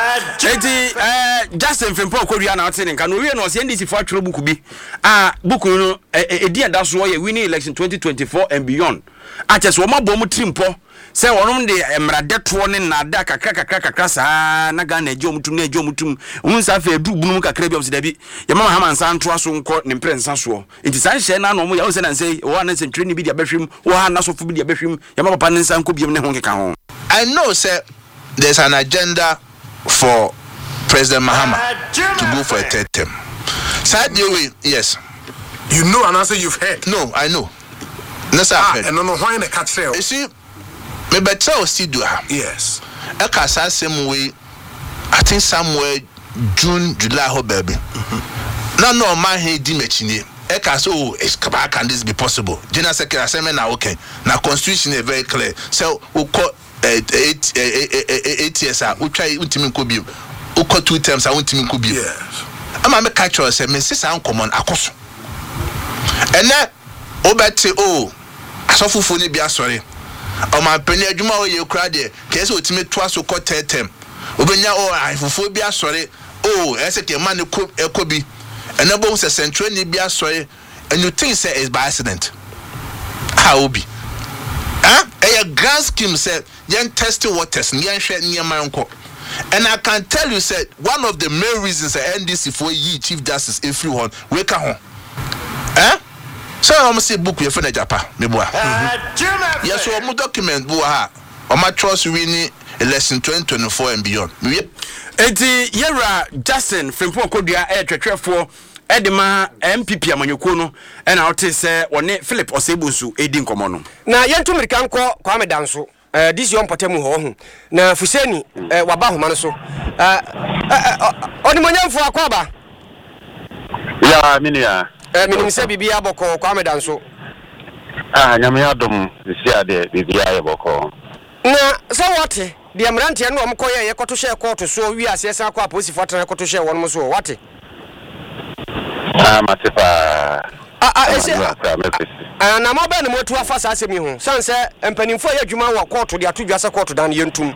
Speaker 1: Justin Frimpong Kodua na outing kan we no say NDC for atwere book bi. Book no edi anda so ye winning election 2024 and beyond. Aches wo mabom trimpo say wonom de emradeto ne nada kakra saa na Ghana ejomutum na ejomutum unsa fa edu bunum kakra bi obse dabi ye mama hama nsa nto aso nko ne prensa so enti san hye na no mo ya wo se na say wo na sentwe ni bi dia behwem wo ha na so fu bi dia behwem ye mama papa ne nsa nko biem ne ho keka ho.
Speaker 18: I know say there's an agenda for President Mahama to go for a third term. Side way, yes.
Speaker 11: You know and answer you've heard.
Speaker 18: No, I know. That's happened.
Speaker 11: And no why in the cat sale.
Speaker 18: You see me better still do have.
Speaker 11: Yes.
Speaker 18: I can say same way. I think somewhere June, July, ho baby. No man he di mechini. I can say oh, how can this be possible? General Secretary say me now okay. Now constitution is very clear. So we call 8 years. We try ultimate could be. We call 2 terms. I ultimate could be.
Speaker 11: Yes.
Speaker 18: I'm a catcher. Say me say sound common akoso. And then obete oh, asofufo ni bia sorry. O ma peni adwuma o ye kra de kese otime to aso ko 3 term obenya afofo bi asɔre ese ke man ekobi enabo se central ni bi asɔre and you think say is by accident how be a grand scheme said yen test waters yen hwe nyema nko. And I can tell you said one of the main reasons NDC for ye Chief Justice everyone wake home. So I'm say book we for Japa me boa. Yes, so mo document boa o ma trust we ni election 2024 and beyond.
Speaker 1: Enti Yera Justin Frimpong Kodua twetwefo Edema MPP amanyoko no e na wote se woni Philip Osebusu edi nkomo no. Na
Speaker 2: yentu American ko Kwame Danso this yon potemu ho na Fuseni waba homa no so oni monyamfo akwaba
Speaker 19: ya minia
Speaker 2: minim se bibia boko Kwame Danso
Speaker 19: nyame adom sia de bibia boko
Speaker 2: na so wote de amrante no omkoye ye koto hye court so wi asese akwa police fortran koto hye won mo so wote
Speaker 19: matepa
Speaker 2: ese na mo ba ne motu afasa asemi ho sanse empanimfo ye adwuma wa court de atodwa se court dan yentum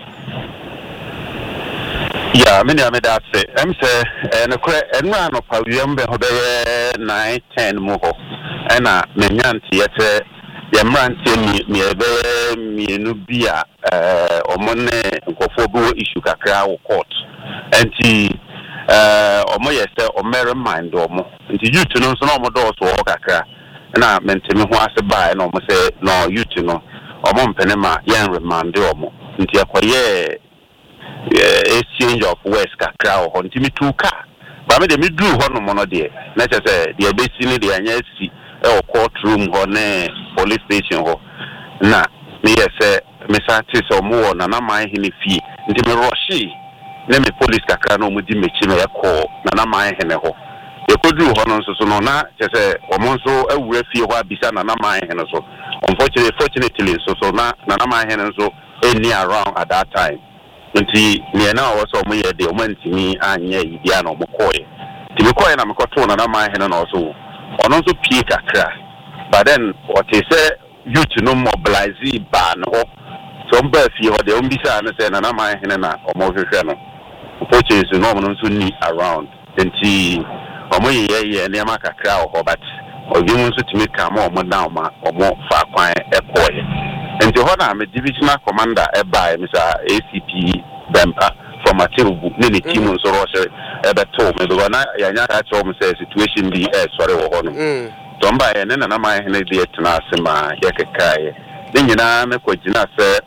Speaker 19: ya mini ameda se emse ne kure enu anopa wiem be ho be 9-10 mo ho na menyanti yete ye mrantie mi ebe mienu bia omone nkofo bo issue kakra wo court enti omo yese omere mind omo nti youth no so no omo do so kakra na mentemi ho ase ba na omo se no youth no omo mpene ma yen remind omo nti akoye exchange of words kakra ho nti mi tuka ba me de mi dru ho no mo no de na chese de abesi ni de anya si e court room ho ne police station ho na me yese me sa ti so mo na na man hini fie nti me rushi na me police kakra no mudi mechi me yakọ na man hene ho yekodu ho no so no na chese omo nso awura fie ho abisa na man hene so unfortunately so na man hene so any around at that time nti me na wo so mo ye de omo ntimi anya ibia na omo koye ti me koye na me koto na man hene no so ono nso pie kakra but then what he say youth no mobilize ba no so mba fie ho de ombisa na say na man hene na omo hwehwe no unfortunately no one nso ni around nti omo ye ne ma kakra ho but obi mu nso timi ka ma omo down ma omo fa kwan ekoye nti ho na me divisional commander eba Mr. ACP Bempa from Atirubu ne team nso ro se ebeto me do na ya nya ka cho me say situation bi sorry wo ho no to mba ye ne na ma hene de etna asema ye kekaye ne nyina me kwagina se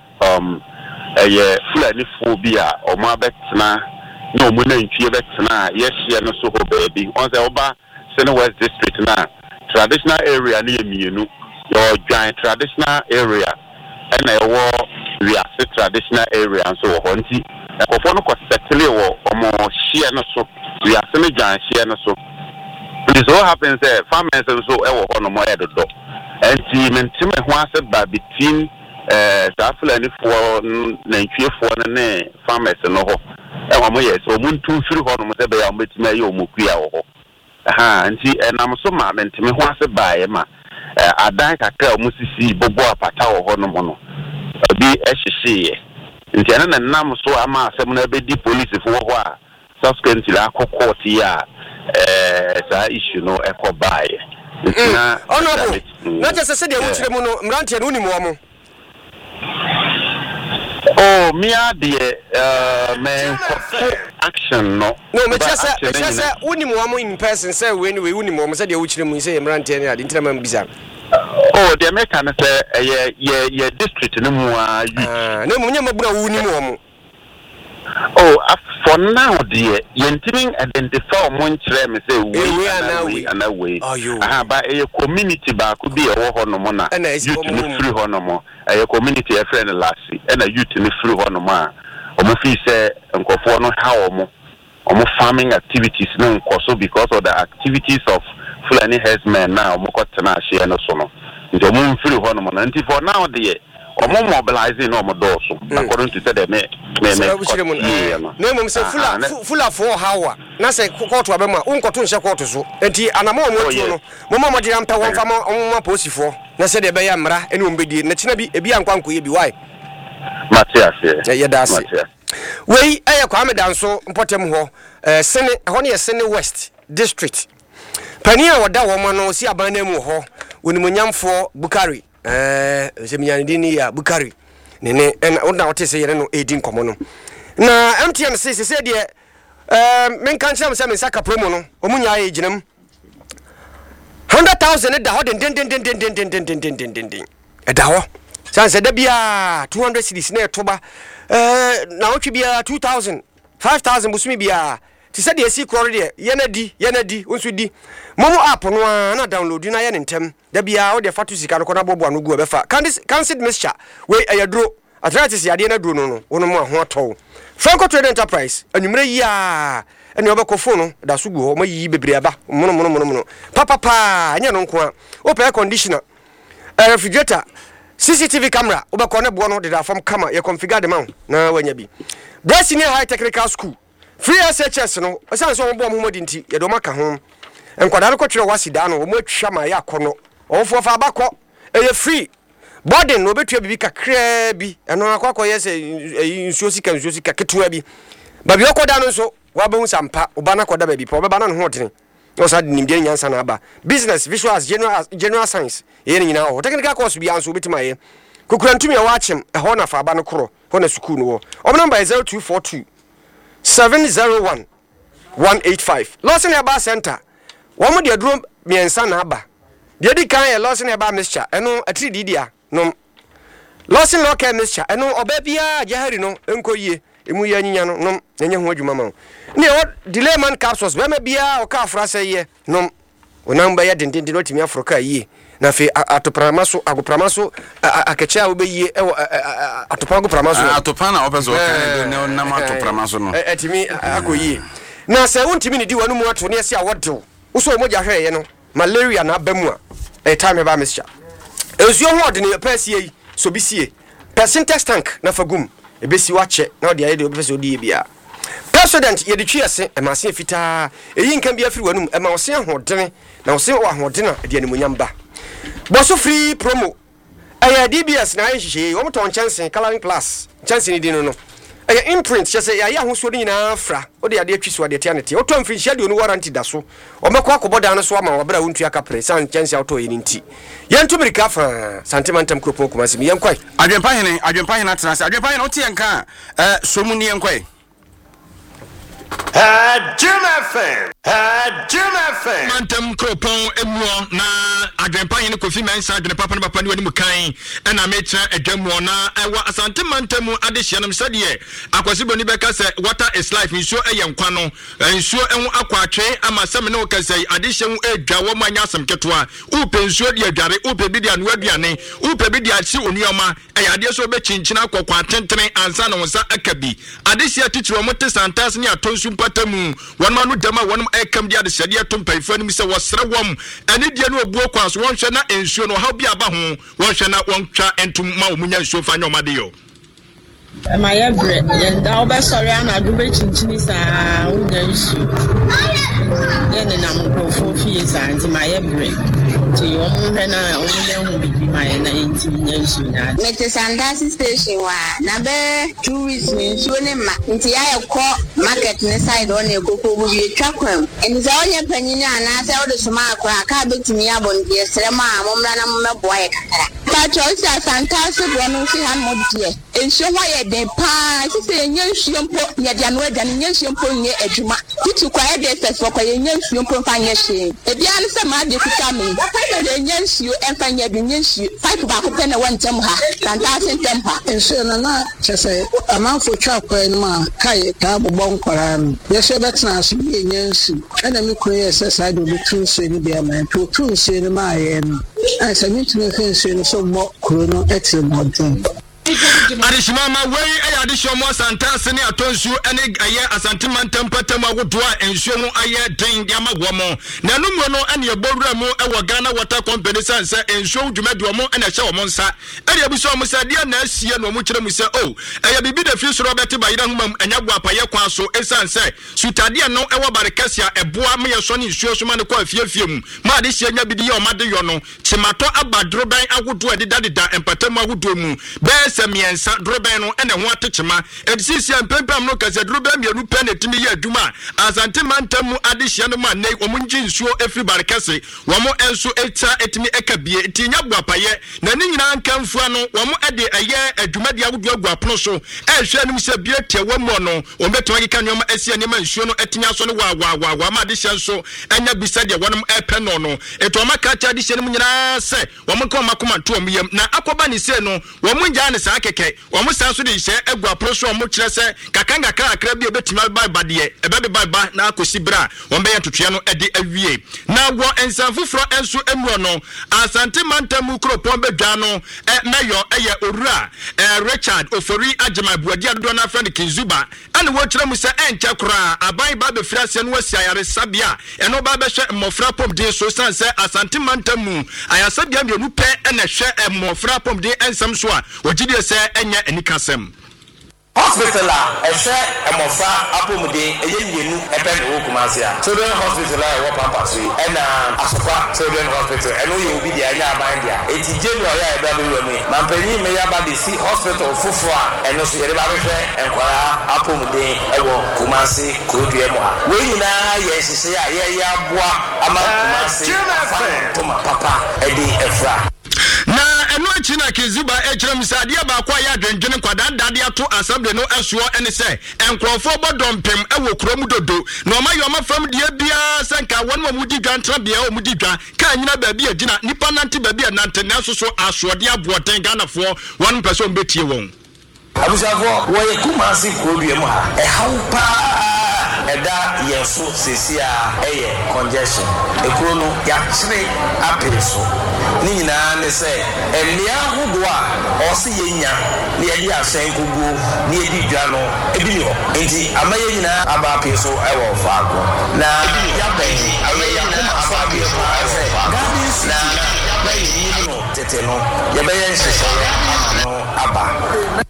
Speaker 19: eye fulani phobia omo abetna no mo na ntwie betna yehye no so ho baby on say oba Sene West district na traditional area na yemienu your giant traditional area and I war we are traditional area and so ho nti ekofo no ko settle wo omo share no so we are sene giant share no so it so happens that farmers so e wo ho no mo edodo enti mentime ho ase ba between Fulani for Nanchie for ne farmers no ho e wa mo yes o muntu firi ho no mo se be ya metima ye o mokua ho nti enam so ma mentime ho ase ba ye ma adan kakra o musisi bobo apata ho no mo no bi ehyehyeye nti ana nam so ama asem na be di police fo ho a subsequently akọ ya sa issue no ekobaye ntina
Speaker 2: na just say dey wuchire mu no mrantie no ni mo mo
Speaker 19: oh me adie man action no
Speaker 2: me just say uni mo in person say we uni mo say dey wuchire mu say mrantie na ntina man biza
Speaker 19: oh the American say ye district no mu a
Speaker 2: no mo nyama bura uni mo
Speaker 19: oh for now dear yentimi identify mo nkyere me say we ana we ba e community ba ku bi e wo ho no mo na youth ni free ho no mo e community e friend lasi e na youth ni free ho no mo a omo fi say nkofo no ha omo farming activities no nkoso because of the activities of Fulani herdsmen now omo kotena hye no so no nti omo free ho no mo na nti for now dear omo mobilizing no mo do so according to say the me
Speaker 2: no mum say full for hawa na say court wa be ma unkoto nhye court so enti anama omo tuo no mo mo gire ampa won fa mo posifo na say de be ya mra ene ombedie na kina bi ebi ankwanko ye bi why
Speaker 19: Matias
Speaker 2: ye dase wei eye Kwame Danso mpotem ho sene ho ne sene West District pania wada wo ma no si abana mu ho wonimunyamfo Bukari semiyane dini ya Bukari nene en wona wote se yere no edin komo no na MTN se de men kan cham se men saka promo no omunya aye ginam 100,000 da ho den da ho san se da bia 200 cedis na etoba na wotwe bia 2000 5000 busumi bia ti se de si krore de yenadi onsu di momo app no na download na ye ntem da bia wo de fatu sika no kona bobo no gu befa cancelled mixture we ayadro arthritis yade na duro no wono mo ho ato Franco Trade Enterprise anwumre yi a ene obekofo no da so gu ho mayi bebre aba mono papa anya no nko a open conditioner refrigerator CCTV camera obekọ ne bo no de da form kama ye configure the mount na wanya bi Destiny High Technical School free SHS no asan so bo mo dinti ye do maka ho enkwada no kwetwe wasida no mo atwa ma ya kono ofo fa abakọ eye free boarding no betua bibi kakra bi eno akwa yese nsuo sika ketua bi babi okoda no so waba unsampa ubana koda baby po beba na no hotene osa nimde nyansa na aba business visuals general science ye nyina ho technical course bi anso betima ye kokura ntumi ya wachem ho na fa aba no kro ho na school no wo number 0242 701 185 Lawson Aba Center womo de aduro miensa na aba de di kan ye Lawson Aba mixture eno atri didia no Lawson local mixture eno obabia jahari no enkoyie emu ya nyinya no nom enye ho adwuma ma ne o delay man capsules be ma bia o ka afra say ye nom onam ba ya dindindin no timi afroka yi na fe atopramaso agopramaso akecha obe yi atopago pramaso
Speaker 1: atopana opeso ka ne onam atopramaso no
Speaker 2: etimi akoyi na se wontimi ne di wanu mu ato ne ase awodew uso mo ja hwe ye no malaria na abamu a time ba mesha ensuo ho ode ne pasie yi so bisie percentage tank na fagum ebesi wache na ode ayede obefese odi bia president ye de twiase e masen fita eyi nkan bia firi wanum e ma wose ahodene na wose wa ahodene de animunyam ba boso free promo aya DBS na ahihye wo mton chance coloring class chance ni dino no aya imprint chese ya ya hoso ni na fra ode ade atwiso ade tianete o to mfiri schedule no warranty da so o mekọ akoboda no so ama wabra wontu aka pre san chance auto ye nti yentu mirika fa sentimentam kropo kuma simi yenkwai
Speaker 1: adwempa hene atrase adwempa hene oti yenka somu ni yenkwai
Speaker 20: Jim FM. Mantem Kropon Emuo na adwempa hene Kofi Mensa adwene papa ne papa ne wani mukan na metra adwamuo na ewa asante mantem adehia nam sade akwasibo ni beka se water is life nsuo eyenkwa no nsuo enwo akwatwe ama sem ne okasai adehia wu edwa wo manya asem ketwa upe nsuo de adware upe bi de anu aduane upe bi de achi onuoma eyade so be chinchina akokwa tentene ansa na wonsa akabi adehia titiro mote santas ne atonsu patamu wonma no dama wonm ekam dia de sede atompa ni se wosre wom ane dia no obuo kwa so wonhwe na ensuo no ha bia ba ho wonhwe na wontwa entum ma omunya ensuo fa nyomade yo
Speaker 21: ma ye bre yenda obesori anadu be chinchini sa unya ensuo yene na mkrofo fie sa nti ma ye bre ti omuhwe na omunya hu bibi ma ye na enti nya ensuo na
Speaker 22: mete sandasi station wa na be tourist ensuo ne ma nti ya ekọ market ne side on ekoko bu bi twakwam eni za onye panyini ana sa o de suma akwa ka betimi abonde sere ma amomra na mmebo aye kakara pa choice santase bo no si han modie ensuo ho ye de pa si se nya ensuo mpo ye dia no adan nya ensuo mpo nye adwuma titu kwa ye de ses kwa ye nya ensuo mpo fa nya hye e bia ne se ma de kuta me ye nya ensuo emfa nya bi nya ensuo pipe ba ko pe na wantem ha santase ntem ha
Speaker 23: ensuo na chese amanfo twakwa ni ma kai ka bobo nkwara no ye se betna so ye nya ensuo ana me kuro ye se side obi tunso ni bia man to tunso ni ma ye no ansa mi tun fe ensuo no so mo kuro no etre modern
Speaker 20: Adishimama wey aya adishomo santase ne atonsu ene aye asante mantem patam agodoa ensuo no aye den diama womo na no mu no ene ebowura mu ewo Ghana Water Company sanse ensuo dwumade womo ene hye womo nsa ene ebiso womo sa dia na asie no mu kire mu se o eye bibi da fi soro beti bayira humam enya bo apaye kwa so esanse sutade no ewo barekasia eboa me ye so ne ensuo so ma ne kwa afiafie mu ma ade hye nya bidi ye o made yo no chimato abadro ban agodoa didadida empatam agodoa mu be se mien mmiɛnsa drobɛn no ɛna ho atechema edisisi mpempem no kase drobɛn mienu pɛ na timi yɛ adwuma asante mantam mu adehia no ma nei omo ngye nsuo efiri barekase wɔmo enso eta etimi ekabie tinya buapaye na ne nyina nkamfua no wɔmo ɛde ɛyɛ adwuma de agodo agu apono so ɛhwɛ anim sɛ bie tie wɔmo no ombetoma gika nyoma asia ne ma nsuo no etimi aso no wa ma adehia nso enya bisa de wɔnom ɛpɛ no eto ma ka cha adehia no nyina sɛ wɔmo kɔ makoma to wɔmo yam na akoba ne se no wɔmo ngya ne saa keke wɔmo saa so de hyɛ agu apono so wɔmo kyerɛ sɛ kakanga kakra bi obetimi ba de ɛbɛbe ba na akosi bra wɔn bɛyɛ ntotoa no ɛde awie na wɔ ensanfoforo enso emuo no asante mantamu kropon bedwa no mayor ɛyɛ owura Richard Ofori Agema Buadi adodo na friend Kinzuba ana wo kyerɛ mu sɛ ɛnkyɛ kora aban ba be fira se no asi ayare sabia ɛno ba bɛhwɛ mmɔfra pomden so san sɛ asante mantamu ayasabia mienu pɛ ɛna hwɛ mmɔfra pomden ensam so a wogidie sɛ ɛnyɛ anikasɛm
Speaker 4: hospital ɛsɛ ɛmɔfra apɔmuden ɛyɛ mienu ɛpɛ ne wo kumase a children hospital ɛwɔ pampas yi ɛna asopa children hospital ɛno yɛ obi deɛ ɛnyɛ aban deɛ eti january a ɛbɛ bɛwura mu mampanyin mɛ yaba de si hospital foforɔ a ɛno so yɛde ba bɛhwɛ nkwaraa apɔmuden ɛwɔ kumase kurodua mu ha wɔn nyinaa yɛ nhyehyɛ a yɛyɛ aboa ama kumase afa ntoma papa ɛde ɛfra
Speaker 20: na eno achi na Kinzuba ekyerem sɛ adeɛ baako a yɛ adwendwene nkwadadade ato asabde no asuo ɛne sɛ enkrɔfo bɔdɔmpem ɛwɔ kurom dodo na ɔmayɔ fam deɛ bia sɛ nka wɔn mu di dwantra bia wɔn mu di dwa ka nyina baabi agina nipa nante baabi nante na so asoɔde aboɔden Ghanafoɔ wɔn mpɛ sɛ ɔmbetie wɔn
Speaker 4: abusafo wɔyɛ kumase kurodua mu ha ɛhaw paa ɛda yɛso sesi a ɛyɛ congestion ekuro no yɛakyere apere so ne nyinaa ne sɛ ɛnea ahodoɔ a ɔse yɛnya ne yɛde ahyɛn koguo ne yɛdi dwa no ebi ni hɔ nti ama yɛ nyinaa aba apere so ɛwɔ faako na yɛabɛyi yɛakoma afa adeɛ paa sɛ garden city na yɛabɛyi yie no tete no yɛbɛyɛ nhyehyɛeɛ ama no aba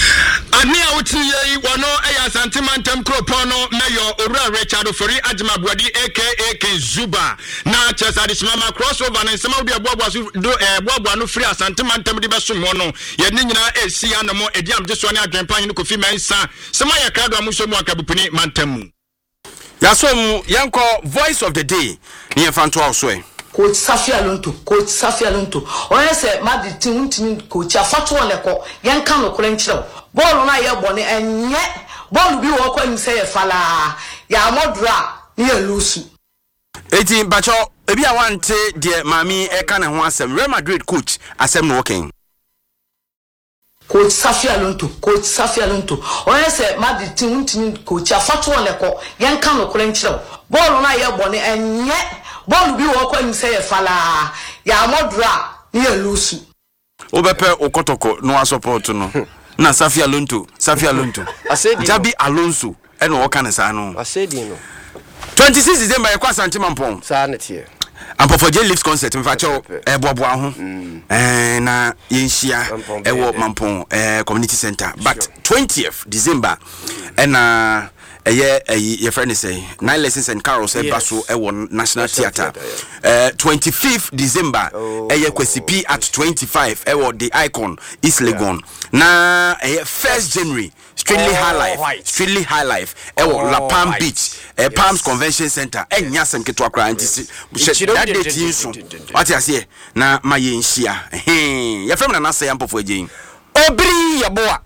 Speaker 20: ani a wuti yi wono eya asante mantam kropon no mayor owura Richard Ofori Agema Buadi aka Kinzuba na chesa de smama crossover na nsema wodi aboaboa so boaboa no free asante mantam de besom ho no ye ne nyina esi anamo edi amje so ne adwempan ne Kofi Mensa sema ya krado amuso mu akabupuni mantam mu
Speaker 1: yasom yanko voice of the day ne yefanto awso
Speaker 5: Coach Safi Alonto oye se madi tin coach afato leko yenka no kore nkyerɛ ball na ye bone enye ball bi wo kwa nse ye fala ya modra ne ye lusu
Speaker 1: eti bacho ebi a wante de mami eka ne ho asem Real Madrid coach asem no working
Speaker 5: Coach Safi Alonto oye se madi tin coach afato leko yenka no kore nkyerɛ ball na ye bone enye ball bi wo kwa nse ye fala ya modra ne ye lusu
Speaker 1: obepe okotoko no support no na Safi Alonso Jabi Alonso eno wo kan sa no
Speaker 2: asedi no
Speaker 1: 26 December e kwa Asante Mampong
Speaker 2: sa na tie
Speaker 1: Ampofo J Lives concert mfacho boaboa ho na yenhia e wo Mampong community center but 20th December na your friend say 9 lessons and carols basso National Theatre 25th December Kwesi P at 25 the Icon East Legon na 1st January Strictly High Life La Palm Beach Palms Convention Center nyasem ketwa kra anti that date yin so what you say na maye nhia your friend na say ampofo agyin
Speaker 2: obri yaboa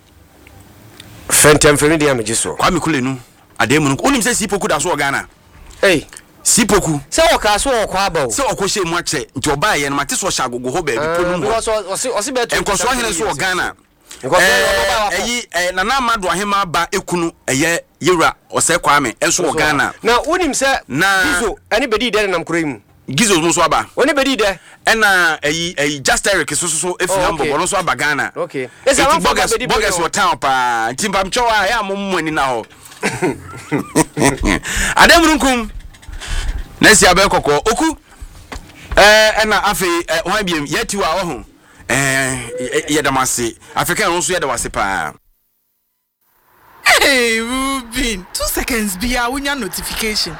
Speaker 2: Fentem family am jiso.
Speaker 1: Kwame Kulenu ademu no. Onim se sipoku da so Ghana. Sipoku.
Speaker 2: Se o ka so o kwa aba o.
Speaker 1: Se o ko hye mu ache nti oba ye no mate so hye agogo ho ba bi ponu mu.
Speaker 2: Osi beto.
Speaker 1: Enkoso hene so Ghana. Nana Amado Ahema ba ekunu eye Yewura ose Kwame enso o Ghana.
Speaker 2: Na onim se Gizo ani bedi de nam kura mu.
Speaker 1: Gizo no so aba.
Speaker 2: Oni bedi de.
Speaker 1: Na Just Eric so efiambo bono so aba Ghana.
Speaker 2: Okay.
Speaker 1: Bogus wo town pa. Timpam chowa ya mommu ani na ho. Ademrunkum. Nesi abekoko oku. Na afi wan biem yeti wa ho. Yedamase. African no so yedawase pa.
Speaker 7: Hey Ruben, 2 seconds bia wunya notification.